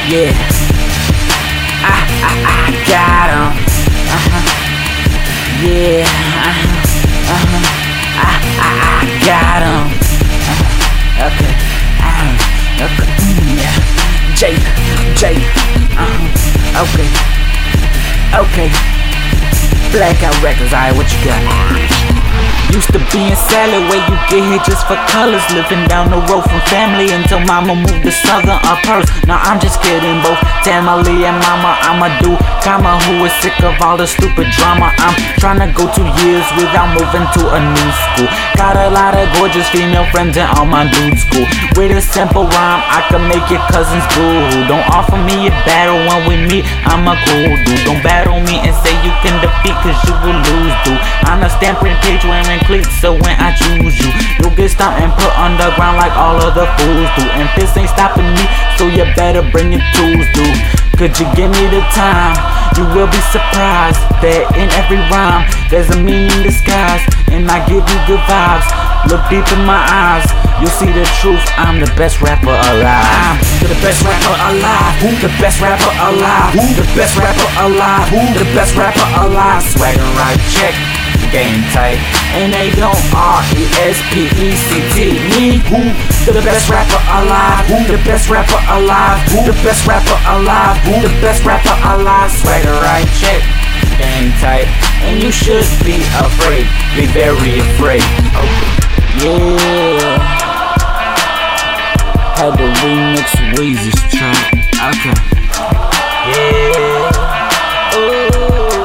Yeah, I got 'em. Yeah, I got 'em. Okay, yeah. J, okay. Blackout Records, alright, what you got? Used to being salad where you get hit just for colors. Living down the road from family until mama moved to Southern Purse. Now I'm just kidding, both Tamale and mama. I'ma do karma, who is sick of all the stupid drama. I'm trying to go 2 years without moving to a new school. Got a lot of gorgeous female friends in all my dudes school. With a simple rhyme, I can make your cousins boo. Don't offer me a battle when we meet, I'm a cool dude. Don't battle me and say you can defeat, cause you will lose, dude. On a stamping page wearing cleats, so when I choose you, you'll get stomped and put underground like all other fools do. And this ain't stopping me, so you better bring your tools, dude. Could you give me the time? You will be surprised that in every rhyme there's a meaning disguised, and I give you good vibes. Look deep in my eyes, you'll see the truth. I'm the best rapper alive. I'm the best rapper alive. The best rapper alive. The best rapper alive. The best rapper alive. Swagger right, check. Game tight. N-A-O-R-E-S-P-E-C-T. Me, the best rapper alive. The best rapper alive. The best rapper alive. The best rapper alive. Swagger right, check. Game tight. And you should be afraid. Be very afraid. Yeah. Had to remix Weezy's track. Okay. Yeah. Ooh.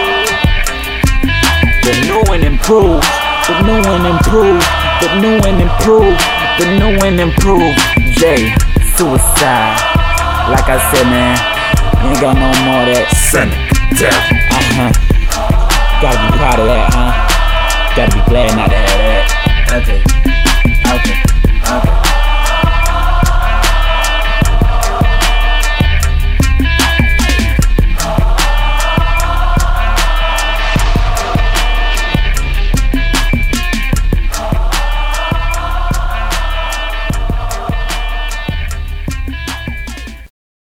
The new and improved. The new and improved. The new and improved. The new and improved. J, Suicide. Like I said, man, you ain't got no more of that Sonic Death. Gotta be proud of that, huh? Gotta be glad not to have that. Okay.